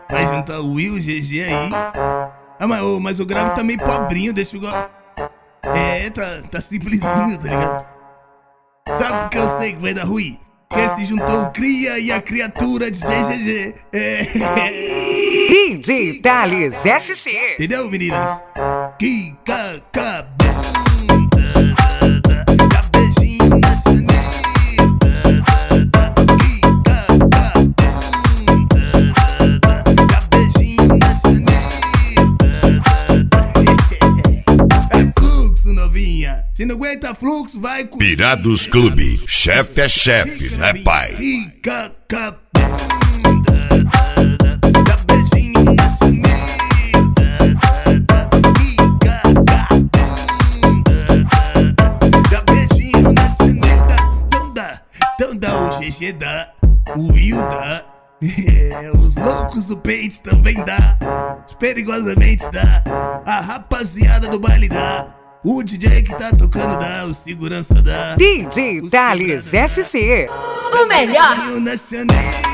Vai juntar o Will, o GG aí. Ah, mas o grave tá meio pobrinho, deixa o... tá simplesinho, tá ligado? Sabe por que eu sei que vai dar ruim? Porque se juntou o Cria e a criatura de GG. DJ Thales SC. Entendeu, meninas? Se não aguenta fluxo, vai com Pirados Clube, chefe é chefe, né, pai? Então dá o GG dá, o Will dá, os loucos do peito também dá, os perigosamente dá, a rapaziada do baile dá. O DJ que tá tocando dá, o segurança dá. DJ Thales SC. O melhor. Nacional.